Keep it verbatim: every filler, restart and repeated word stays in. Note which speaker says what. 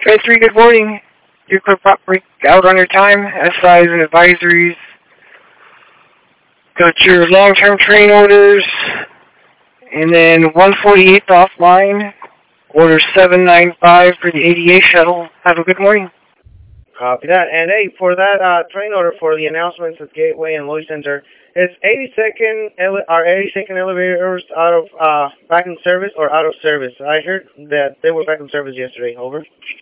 Speaker 1: Train three, good morning. Your quick break out on your time. S Is and advisories. Got your long-term train orders. And then one forty-eight offline. Order seven ninety-five for the A D A shuttle. Have a good morning.
Speaker 2: Copy that. And hey, for that uh, train order for the announcements at Gateway and Lloyd Center, is eighty-second ele- are eighty-second elevators out of uh, back in service or out of service? I heard that they were back in service yesterday. Over.